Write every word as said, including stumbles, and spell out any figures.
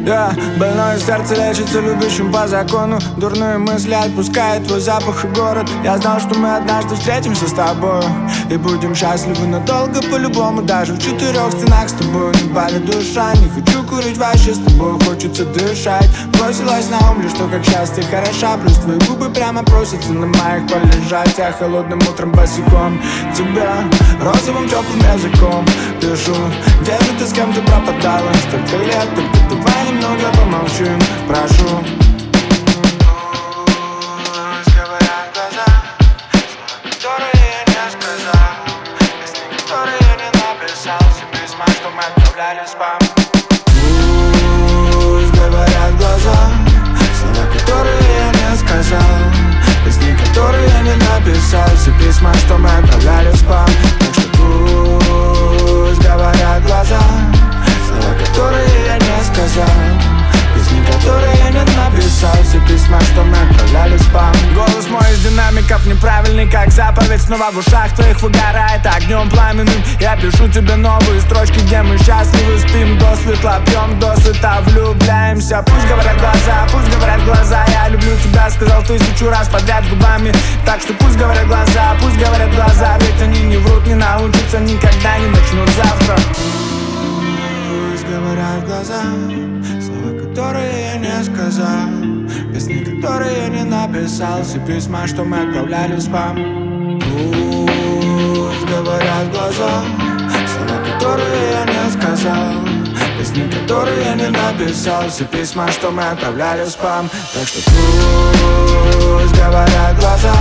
Yeah, больное сердце лечится любящим по закону. Дурные мысли отпускает твой запах и город. Я знал, что мы однажды встретимся с тобой и будем счастливы надолго по-любому. Даже в четырех стенах с тобой не болит душа. Не хочу курить вообще, с тобой хочется дышать. Бросилась на ум лишь то, как счастье хороша. Плюс твои губы прямо просятся на моих полежать. Я холодным утром босиком тебя розовым теплым языком пишу. Где же ты, с кем ты пропадала? Столько лет, только давай немного помолчим, прошу. Пусть говорят глаза, слова, которые я не сказал, песни, которые я не написал, все письма, что мы отправляли в спам. Пусть говорят глаза, слова, которые я не сказал, песни, которые я не написал, все письма, что мы отправляли в спам. Так что пусть говорят глаза, слова, которые я не сказал, песни, которые я не написал, все письма, что мы отправляли в спам. Голос мой из динамиков неправильный, как заповедь. Снова в ушах твоих выгорает огнем пламенным. Я пишу тебе новые строчки, где мы счастливы, спим до светла, пьем до сыта, влюбляемся. Пусть говорят глаза, пусть говорят глаза, я люблю тебя, сказал тысячу раз подряд губами. Так что пусть говорят глаза, пусть говорят глаза, ведь они не врут, не научатся, никогда не начнут завтра. Пусть говорят глаза, слова, которые я не сказал, песни, которые я не написал, все письма, что мы отправляли в спам. Пусть говорят глаза, слова, которые я не сказал, песни, которые я не написал, все письма, что мы отправляли в спам. Так что пусть говорят глаза,